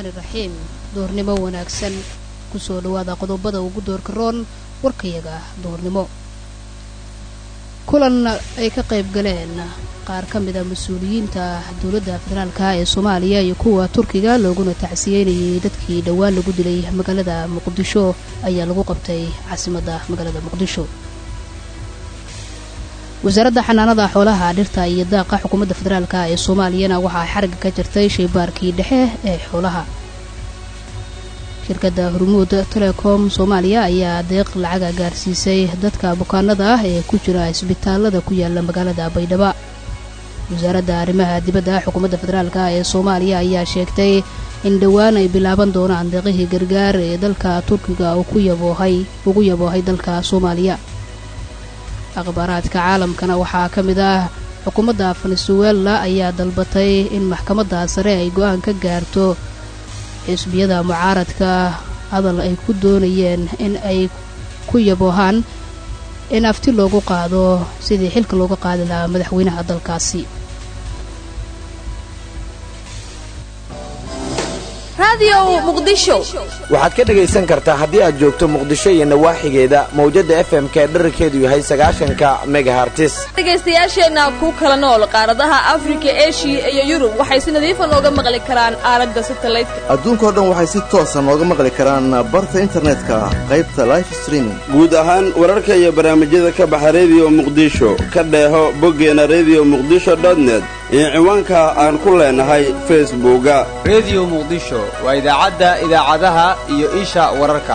rahmaanir rahiim doornimo wanaagsan ku soo dhawaada qodobada ugu doorka roon warkayaga doornimo kulan ay ka qayb galeen qaar ka mid ah mas'uuliyiinta dawladda federaalka ee Soomaaliya iyo kuwa Turkiga looguna tacsiyeeyay dadkii dhawaan lagu dilay magaalada Muqdisho ayaa lagu qabtay caasimadda magaalada Muqdisho wasaaradda xanaanada xoolaha dhirta iyo daaqa xukuumadda federaalka ee Soomaaliya waxa xarag ka jirtay shaybaarkii dhexe ee xoolaha shirkadda Hormuud Telecom Soomaaliya ayaa deeq lacag gaarsiisay dadka bukaanada ah ee ku jira isbitaalada ku yaala magaalada Baydhabo wasaaradda arrimaha dibadda xukuumadda federaalka ee Soomaaliya ayaa sheegtay in dhawaan ay bilaaban doonaan deeqihii gargaar ee dalka Turkiga oo ugu yaboohay dalka Soomaaliya akhbaaraadka caalamkana waxaa ka mid ah xukuumadda Venezuela ayaa dalbatay in maxkamadda sare ay go'aan ka gaarto xisbiyada mucaaradka hadal ay ku doonayeen in ay ku yaboohaan in afti loogu qaado sidii xilka looga qaadi lahaa madaxweynaha dalkaasi radio muqdisho waxaad ka dhagaysan kartaa haddii aad joogto muqdisho iyo nawaaxigeeda mawjada FM-ka dhererkeedu yahay 90 megahertz dhagaystayaasheena ku kala nool qaaradaha Afrika, Asia iyo Yurub waxay si nadiif ah uga maqli karaan aalada satellite-ka adduunka oo dhan waxay si toos ah uga maqli karaan barta internetka qaybta live streaming guud ahaan wararka iyo barnaamijyada ka baxa radio muqdisho ka dheeho boggeena radio-muqdisho.net iyo ciwaanka aan ku leenahay Facebook-ga radio muqdisho waa idaacadaha iyo isha wararka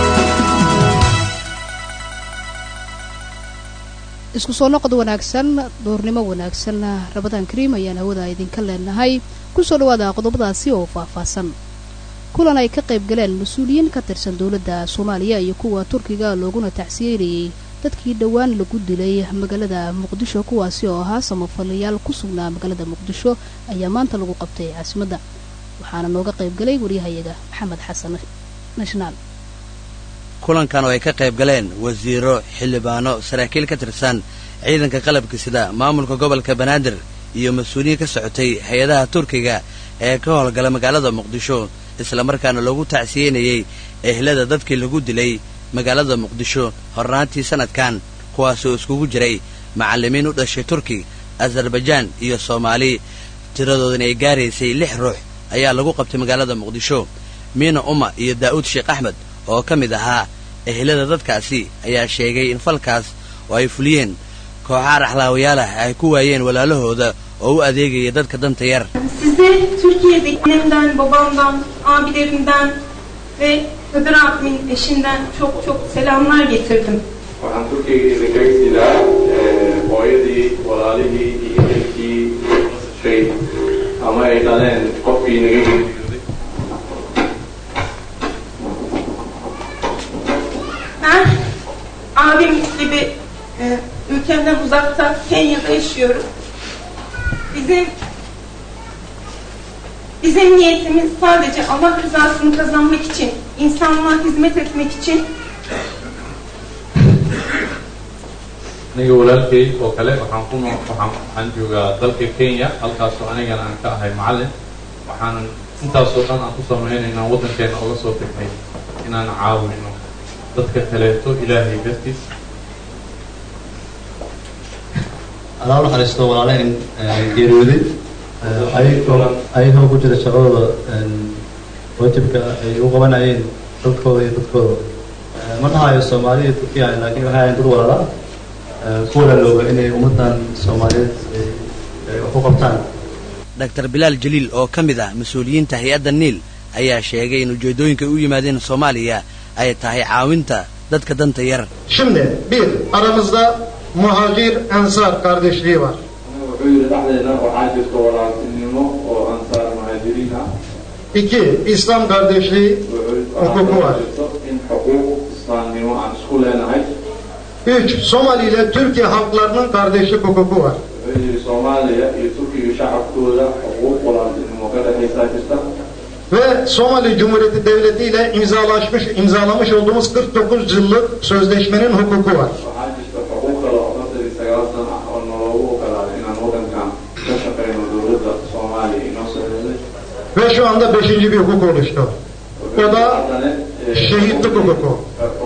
isku soo noqod wanaagsan doornimo wanaagsan Ramadaan Kariim ayaan hawada idinka leenahay ku soo dhawaada qodobadaasi oo faahfaahsan kulan ay ka qayb galeen mas'uuliyiin ka tirsan dawladda Soomaaliya iyo kuwa Turkiga looguna tacsiyeeyay dadkii dhawaan lagu dilay magaalada Muqdisho kuwaasi oo ahaa samafalayaal ku sugnaa magaalada Muqdisho ayaa maanta lagu qabtay caasimadda waxaana nooga qayb galay wariyahayaga Maxamed Xasan National kulankan oo ay ka qayb galeen wasiiro xildhibaano saraakiil ka tirsan ciidanka qalabka sida maamulka gobolka Banaadir iyo mas'uuliyiin ka socotay hay'adaha Turkiga ee ka howlgala magaalada Muqdisho isla markaana lagu tacsiyeeyay ehlada dadkii lagu dilay magaalada Muqdisho hornaantii sanadkan kuwaas oo iskugu jiray macallimiin u dhashay Turki, Azerbaijan iyo Soomaali tiradooduna ay gaaraysay 6 ruux ayaa lagu qabtay magaalada Muqdisho Miina Uma iyo Daawud Sheekh Ahmed oo ka mid ahaa ehlada dadkaasi ayaa sheegay in falkaas oo ay fuliyeen kooxaha raxlaawayaal ah ay ku waayeen walaalahooda oo u adeegaya dadka danta yar size Türkiye'dekinden babamdan abilerimden ve Kadir abimin eşinden çok selamlar getirdim. Waxaan Turkiga kaga sidaa hooyadii walaalihii iyo ehelkii shay ama ay dhaleen qofkii naga geeriyooday Ben abim gibi ülkemden uzakta Kenya'da yaşıyorum. Bizim niyetimiz sadece Allah rızasını kazanmak için, insanlığa hizmet etmek için. aniga walaalkay oo kale waxaan joogaa dalka Kenya halkaas oo anigana aan ka ahay macallin waxaan intaas oo dhan aan ku sameeyay wadankeena uga soo tagnay inaan caawino dadka kaleeto Ilaahay dartiis Allah xariisto walaaleen geeriyooday ayagoo ku jira shaqadooda wajibka ay u qabanayeen dadkooda ma dhahayo Soomaaliya iyo Turkiga laakiin waxay dad walaala kuwa looga inay ummadan Soomaaliyeed ay u qabtaan Dr. Bilal Jalil oo ka mid ah mas'uuliyiinta hay'adda Niil ayaa sheegay in ujeedooyinka u yimaadeen Soomaaliya ay tahay caawinta dadka danta yar Şimdi bir aramızda muhacir ansar kardeşliği var. İki, İslam kardeşliği hukuku var. Üç, Somali ile Türkiye halklarının kardeşlik hukuku var. Ve Somali Cumhuriyeti Devleti ile imzalamış olduğumuz 49 yıllık sözleşmenin hukuku var. Ve şu anda 5. bir hukuk oluştu. O da şehitlik hukuku.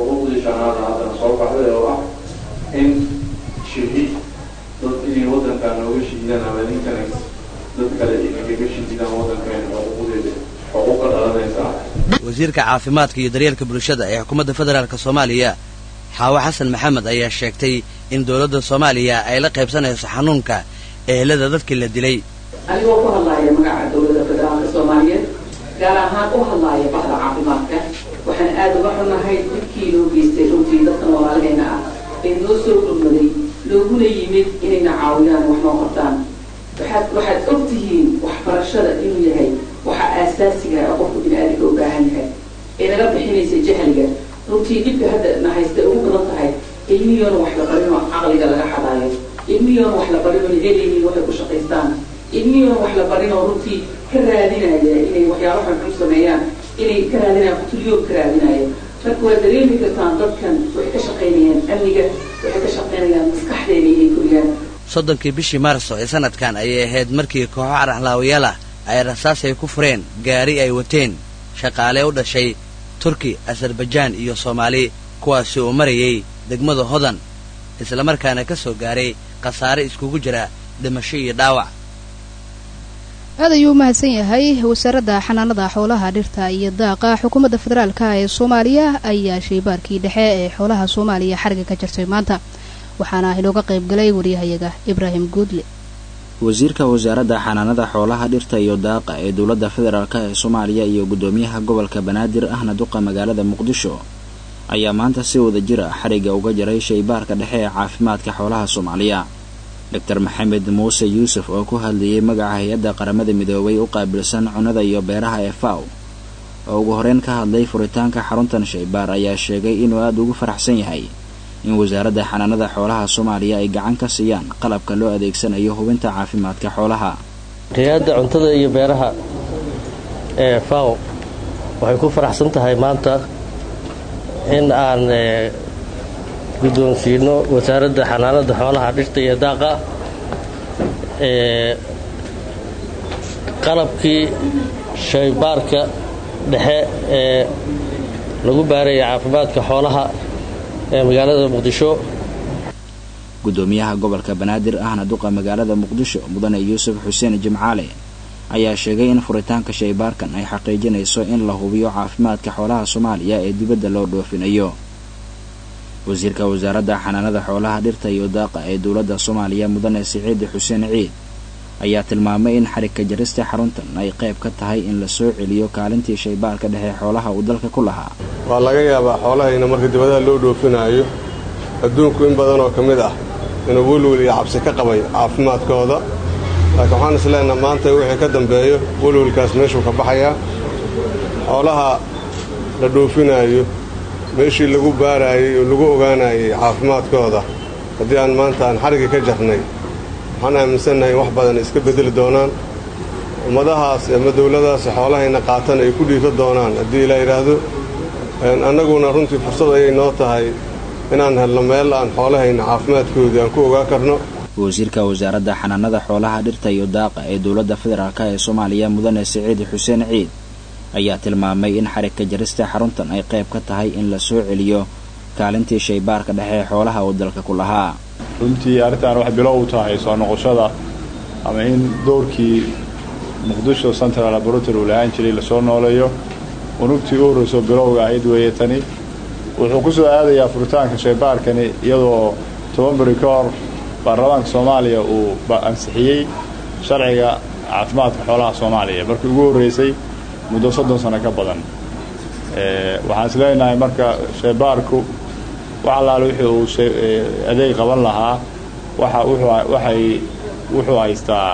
wasiirka caafimaadka iyo daryeelka bulshada ee xukuumadda federaalka Soomaaliya Xaawa Xasan Maxamed ayaa sheegtay in dawladda Soomaaliya ay la qaybsanayso xanuunka ehelada dadkii la dilay. anigoo ku hadlaaya magaca dawladda federaalka Soomaaliya gaar ahaan u hadlaaya bahda caafimaadka waxaan aad uga xunahay dadkii loo geystay runtii dadka walaalahayna ah ee noo soo gurmaday looguna yimid inayna caawiyaan wax noo qabtaan waxaad ogtihiin waxbarashada inuu yahay waxa aasaasiga ah qofku bini'aadamka u baahan yahay ee naga bixinaysa jahliga runtii dhibka hadda na haysta ugu badan tahay ilmiyoon wax la barin oo caqliga laga xadaayo ilmiyoon wax la barin oo helaynin waxay ku shaqaystaan ilmiyoon wax la barin oo runtii ka raadinaya inay waxyaalo xun sameeyaan inay ka raadinayaan kutulyoog ka raadinaya marka waa dareemi kartaan dadkan waxay ka shaqaynayaan amniga waxay ka shaqaynayaan maskaxdeena inay koriyaan. 30 bishii Maarso ee sanadkan ayay ahayd markii kooxo arxlaawayaal ah ay rasaas ay ku fureen gaari ay wateen shaqaale u dhashay Turki, Azerbaijan iyo Soomaali kuwaasi oo marayay degmada Hodan isla markaana ka soo gaaray qasaare iskugu jira dhimasho iyo dhaawac. aad ayuu mahadsan yahay wasaaradda xanaanada xoolaha dhirta iyo daaqa xukuumadda federaalka ee Soomaaliya ayaa shaybaarkii dhexe ee xoolaha Soomaaliya xariga ka jirtay maanta waxaana inooga qayb galay wariyahayaga Ibrahim Guudle. wasiirka wasaaradda xanaanada xoolaha dhirta iyo daaqa ee dawladda federaalka ee Soomaaliya iyo gudoomiyaha gobolka Banaadir ahna duqa magaalada Muqdisho ayaa maanta si wada jir ah xariga uga jaray shaybaarka dhexe ee caafimaadka xoolaha Soomaaliya. Dr. Maxamed Muuse Yuusuf oo ku hadlayay magaca hay'adda qaramada midoobay u qaabilsan cunada iyo beeraha ee FAO oo ugu horeen ka hadlay furitaanka xaruntan shaybaar ayaa sheegay inuu aad ugu faraxsan yahay in wasaaradda xanaanada xoolaha Soomaaliya ay gacan ka siiyaan qalabka loo adeegsanayo hubinta caafimaadka xoolaha. hay'adda cuntada iyo beeraha ee FAO waxay ku faraxsan tahay maanta in aan guddoonsiino wasaaradda xanaanada xoolaha dhirta iyo daaqa qalabkii shaybaarka dhexe ee lagu baaraya caafimaadka xoolaha ee magaalada Muqdisho. gudoomiyaha gobolka Banaadir ahna duqa magaalada Muqdisho mudane Yuusuf Xuseen Jimcaale ayaa sheegay in furitaanka shaybaarkan ay xaqiijinayso in la hubiyo caafimaadka xoolaha Soomaaliya ee dibadda loo dhoofinayo. wasiirka wasaaradda xanaanada xoolaha dhirta iyo daaqa ee dawladda Soomaaliya mudane Siciid Xuseen Ciid ayaa tilmaamay in xarigga jarista xaruntan ay qayb ka tahay in la soo celiyo kaalintii shaybaarka dhexe xoolaha uu dalka ku lahaa. waa laga yaabaa xoolahayna marka dibadda loo dhoofinayo adduunku in badan oo kamid ah inuu walwal iyo cabsi ka qabay caafimaadkooda laakiin waxaan isleenahay maanta wixii ka dambeeyo walwalkaas meeshuu ka baxayaa xoolaha la dhoofinayo meeshii lagu baarayay oo lagu ogaanayay caafimaadkooda haddii aan maanta aan xarigga ka jarnay waxaan aaminsannahay wax badan iska bedeli doonaan ummadahaas ama dawladahaas xoolahayna qaatan ay ku dhiifa doonaan haddii la yidhaahdo annaguna runtii fursad ayay noo tahay inaan helno meel aan xoolahayna caafimaadkoodii aan ku ogaa karno. wasiirka wasaaradda xanaanada xoolaha dhirta iyo daaqa ee dawladda federaalka ee Soomaaliya mudane Siciid Xuseen Ciid ayaa tilmaamay in xarigga jarista xaruntan ay qayb ka tahay in la soo celiyo kaalintii shaybaarka dhexe xoolaha uu dalka ku lahaa. runtii arrintan wax bilow u tahay soo noqoshada ama in doorkii Muqdisho Central Laboratory uu lahaan jiray la soo nooleeyo unugtii u horreysay bilowga ahayd weeye tani wuxuu ku soo aadayaa furitaanka shaybaarkani iyadoo 10 bari ka hor baarlamaanka Soomaaliya uu ansixiyay sharciga caafimaadka xoolaha Soomaaliya markii ugu horreysay muddo 30 sano ka badan. waxaan isleenahay marka shaybaarku wax allaale wixii uu adeeg qaban lahaa wuxuu haystaa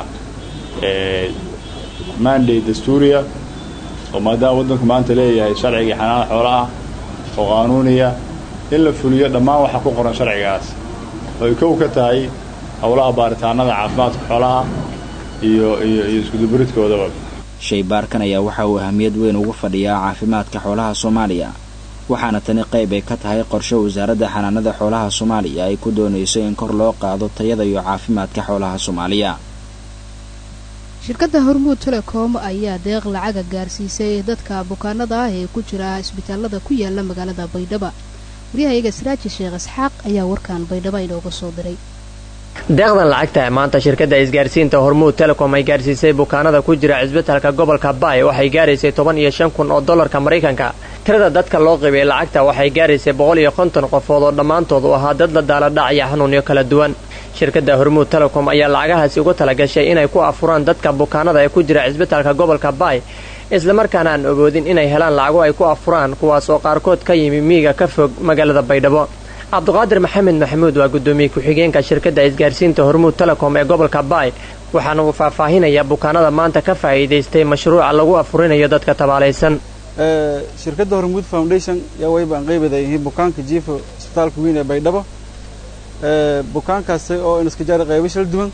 mandate dastuuriya oo maadaama waddanku maanta leeyahay sharcigii xanaanada xoolaha oo qaanuuniya in la fuliyo dhammaan waxa ku qoran sharcigaas oo ay kow ka tahay howlaha baaritaanada caafimaadka xoolaha iyo iskudubaridkoodaba. shaybaarkan ayaa waxa uu ahmiyad weyn ugu fadhiyaa caafimaadka xoolaha Soomaaliya waxaana tani qayb ay ka tahay qorshe wasaaradda xanaanada xoolaha Soomaaliya ay ku doonayso in kor loo qaado tayada iyo caafimaadka xoolaha Soomaaliya. shirkadda hormuud telecom ayaa deeq lacaga gaarsiisay dadka bukaanada ah ee ku jira isbitaalada ku yaala magaalada baydhabo wariyahayaga siraaji sheekh isxaaq ayaa warkan baydhabo inooga soo diray deeqdan lacagta maanta shirkadda isgaarsiinta hormuud telecom ay gaarsiisay bukaanada ku jira cisbitaalka gobolka baay waxay gaaraysay 15,000 oo dollarka Mareykanka tirada dadka loo qaybay lacagta waxay gaaraysay 150 qofood oo dhammaantood u ahaa dad la daala dhacaya xanuunyo kala duwan shirkadda hormuud telecom ayaa lacagahaasi ugu talagashay inay ku afuraan dadka bukaanada ee ku jira cisbitaalka gobolka baay isla markaana aan ogoodin inay helaan lacago ay ku afuraan kuwaas oo qaarkood ka yimi miyiga ka fog magaalada baydhabo cabdiqaadir maxamed maxamuud waa gudoomiye ku-xigeenka shirkadda isgaarsiinta hormuud telecom ee gobolka baay waxaana uu faahfaahinayaa bukaanada maanta ka faa'iidaystay mashruuca lagu afurinayo dadka tabaalaysan shirkadda hormuud foundation yaa waybaan qaybaday bukaanka jiifo isbitaalka weyn ee baydhabo bukaankaasi oo iska jara qaybo shal duwan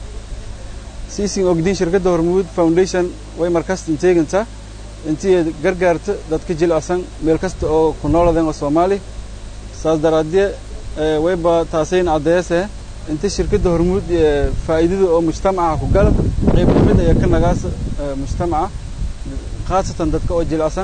siisin ogdiin shirkadda hormuud foundation way markasta inteegantaa intii gargaarta dadka jilicsan meel kasta oo ku noolaadeen oo Soomaali saas daraadii wayba taasayn cadeeyay inta shirkadda hormuud faa'iidada oo mujtamaca ku gal qayb kamid ah ka nagaas mujtamaca khaasatan dadka oo jilicsan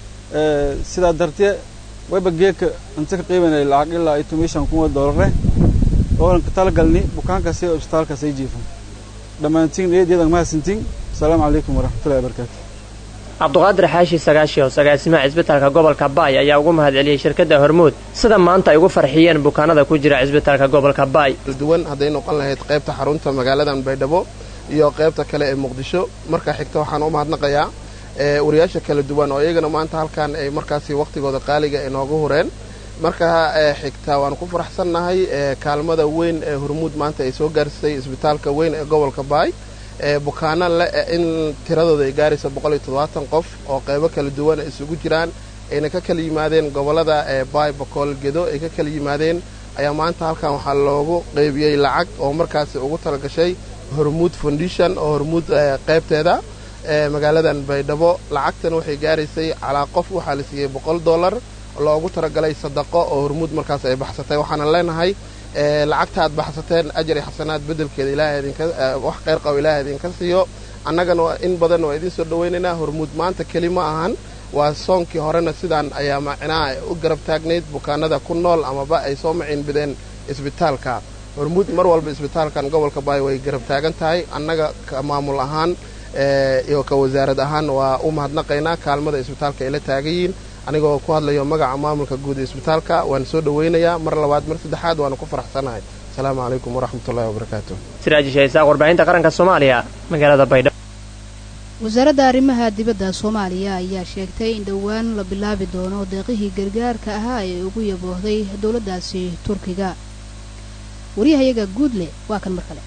sida dartee wayba geeka inta ka qiibanay lacag ilaa $2,000 oo ka talagalni bukaankaasi oo isbitaalka say jiifan dhamaantiin eedeedan ma hasantiin assalamu alaykum waraxmatullaahi wabarakaatuh cabdiqaadir xaashi sagaashiyo agaasimaha cisbitaalka gobolka baay ayaa ugu mahadceliyay shirkadda hormuud sida maanta ay ugu farxiyeen bukaanada ku jira cisbitaalka gobolka baay duwan haday noqon lahayd qaybta xarunta magaaladan baydhabo iyo qaybta kale ee muqdisho marka xigta waxaan u mahadnaqayaa wariyaasha kala duwan oo iyagana maanta halkan ay markaasi waqtigooda qaaliga inoogu hureen marka xigta waan ku faraxsanahay kaalmada weyn ee hormuud maanta ay soo gaarsay isbitaalka weyn ee gobolka baay bukaana la in tiradooda ay gaarayso 170 qof oo qaybo kala duwan isugu jiraan ayna ka kala yimaadeen gobolada baay boqol gedo ay ka kala yimaadeen ayaa maanta halkan waxa loogu qaybiyay lacag oo markaas ugu talagashay hormuud foundation oo hormuud qaybteeda magaaladan baydhabo lacagtan waxay gaaraysay calaa qof waxa la siiyay $100 loogu talagalay sadaqo oo hormuud markaas ay baxsatay waxaan leenahay lacagta aad baxsateen ajri xasanaad bedelkeeda ilaahay idinka wax khayr qabo ilaahay idinka siiyo annagana in badan oo idin soo dhaweynayna hormuud maanta kelima ahan waa soonkii horena sidaan ayaa macnaa u garab taagneed bukaanada ku nool amaba ay soo macin bideen isbitaalka hormuud mar walba isbitaalkan gobolka baay way garab taagan tahay annaga ka maamul ahaan iyo ka wasaarad ahaan waa u mahadnaqaynaa kaalmada isbitaalka ay la taagayiin anigoo ku hadlayo magaca maamulka guud ee isbitaalka waan soo dhaweynayaa mar labaad mar saddexaad waan ku faraxsanahay assalaamu calaykum waraxmatullaahi wabarakaatuh siraaji sheekh warbaahinta qaranka Soomaaliya magaalada Baydhabo wasaaradda arrimaha dibadda Soomaaliya ayaa sheegtay in dhawaan la bilaabi doono deeqihii gargaarka ahaa ee ugu yaboohday dawladdaasi Turkiga wariyahayaga guudle waa kan markale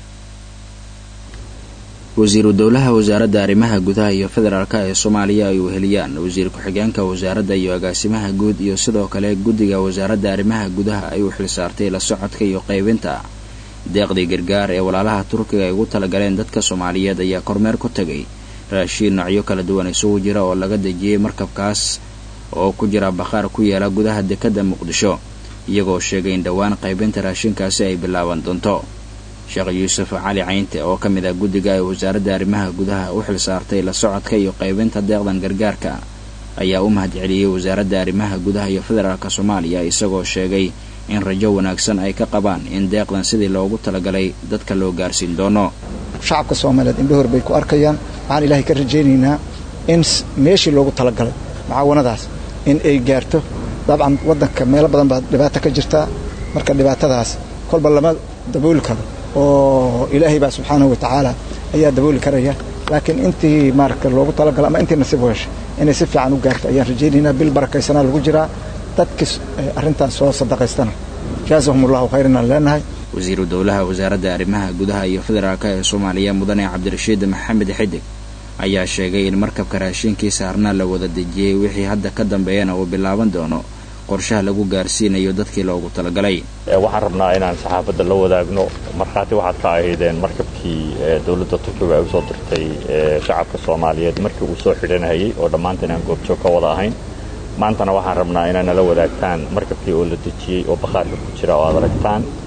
wasiiru dowlaha wasaaradda arrimaha gudaha iyo federaalka ee Soomaaliya ay weheliyaan wasiir ku-xigeenka wasaaradda iyo agaasimaha guud iyo sidoo kale guddiga wasaaradda arrimaha gudaha ay u xilsaartay la socodka iyo qaybinta deeqdii gargaar ee walaalaha Turkiga ay ugu talagaleen dadka Soomaaliyeed ayaa kormeer ku tagay raashin noocyo kala duwan isugu jira oo laga dejiyay markabkaas oo ku jira bakhaar ku yaala gudaha dekedda Muqdisho iyagoo sheegay in dhawaan qaybinta raashinkaasi ay bilaaban doonto sheekh yuusuf cali caynte oo ka mid ah guddiga ee wasaaradda arrimaha gudaha u xilsaartay la socodka iyo qaybinta deeqdan gargaarka ayaa u mahadceliyay wasaaradda arrimaha gudaha iyo federaalka Soomaaliya isagoo sheegay in rajo wanaagsan ay ka qabaan in deeqdan sidii loogu talagalay dadka loo gaarsiin doono shacabka Soomaaliyeed in dhowr bay ku arkayaan waxaan ilaahay ka rajaynaynaa in meeshii loogu talagalay mucaawanadaas in ay gaarto dabcan wadanka meel badan baa dhibaato ka jirta marka dhibaatadaas kolba lama dabooli karo oo ilaahay baa subxaanahu wa ta'ala ayaa dabooli karaya laakiin intii marka loogu talagalay ama intii nasiib weesh inay si fiican u gaarto ayaan rajaynaynaa bil barakaysan lagu jiraa dadkii arintan soo sadaqaystana jazakumullahu khayran lanahay wasiiru dowlaha wasaaradda arrimaha gudaha iyo federaalka ee Soomaaliya mudane Cabdirashiid Maxamed Xidig ayaa sheegay in markabka raashinkiisa saarna la wada dejiyay wixii hadda ka dambeeyana uu bilaaban doono qorshaha lagu gaarsiinayo dadkii loogu talagalay waxaan rabnaa inaan saxaafadda la wadaagno markaati waxaad ka ahaydeen markabkii dawladda Turkiga ay u soo dirtay shacabka Soomaaliyeed markii uu soo xidhanayay oo dhammaanteen aan goobjoog ka wada ahayn maantana waxaan rabnaa inaan la wadaagtaan markabkii oo la dejiyay oo bakhaarka ku jira oo aad aragtaan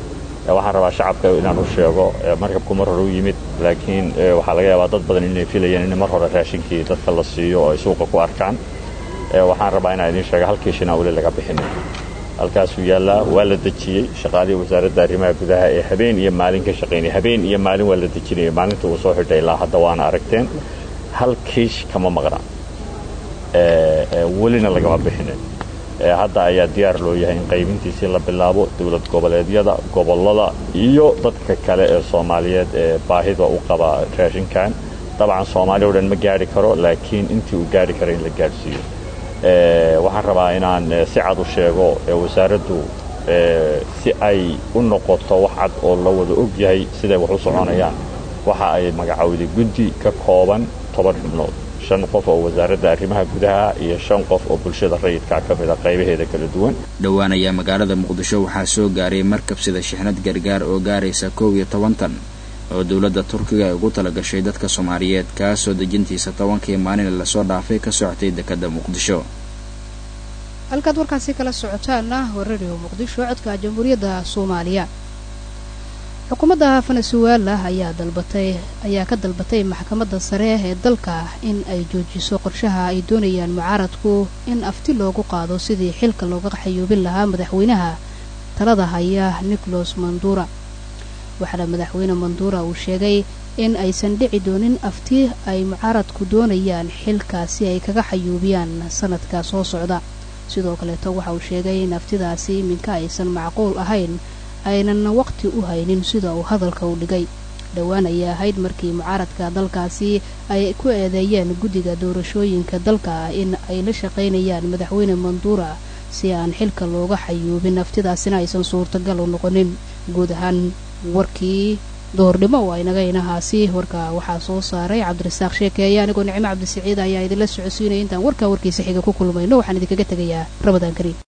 waxaan rabaa shacabka inaan u sheego markabku mar hore u yimid laakiin waxaa laga yaabaa dad badan inay filayeen in mar hore raashinkii dadka la siiyo oo ay suuqa ku arkaan waxaan rabaa inaan idin sheego halkii shina weli laga bixinin halkaasuu yaallaa waa la dejiyey shaqaalihii wasaaradda arrimaha gudaha ee habeen iyo maalin ka shaqaynaya habeen iyo maalin waa la dejinaya maalinta uu soo xidhay ilaa hadda waana aragteen hal kiish kama maqna welina lagama bixinin hadda ayaa diyaar loo yahay in qaybintiisii la bilaabo dowlad goboleedyada gobollada iyo dadka kale ee soomaaliyeed ee baahida u qaba raashinkan dabcan soomaaliya o dhan ma gaari karo laakiin intii uu gaari karo in la gaadhsiiyo waxaan rabaa inaan si cad u sheego wasaaraddu si ay u noqoto wax cad oo la wada og yahay siday wax u soconayaan waxa ay magacowday guddi ka kooban 10 xubnood 5 qof oo wasaaradda arrimaha gudaha iyo 5 qof oo bulshada rayidka ka mid ah qaybaheeda kala duwan dhawaan ayaa magaalada muqdisho waxaa soo gaaray markab sida shixnad gargaar oo gaaraysa 12 tan oo dawladda Turkiga ay ugu tala gashay dadka Soomaaliyeed ka soo dejintiisa 10 maalin la soo dhaafay ka socotay dekedda Muqdisho halkaad warkaasi kala socotaana Radio Muqdisho codka Jamhuuriyadda Soomaaliya xukuumadda Venezuela ayaa ka dalbatay maxkamadda sare ee dalka in ay joojiso qorshaha ay doonayaan mucaaradku in afti loogu qaado sidii xilka looga xayuubin lahaa madaxweynaha talada haya Nicolas Maduro waxaana madaxweyne Maduro uu sheegay in aysan dhici doonin afti ay mucaaradku doonayaan xilkaasi ay kaga xayuubiyaan sanadka soo socda sidoo kale waxa uu sheegay in aftidaasi minka aysan macquul ahayn aynan waqti u haynin sida uu hadalka u dhigay dhawaan ayaa ahayd markii mucaaradka dalkaasi ay ku eedeeyeen guddiga doorashooyinka dalka in ay la shaqeynayaan madaxweyne Maduro si aan xilka looga xayuubin aftidaasina aysan suurtagal u noqonin guud ahaan warkii doornimo waa inaga inahaasi warka waxaa soo saaray Cabdirasaaq Sheekeeye anigoo Nicmo Cabdi Saciid ayaa idin la socodsiinay intaan warkiisa xiga ku kulmayno waxaan idinkaga tagayaa Ramadaan Kariim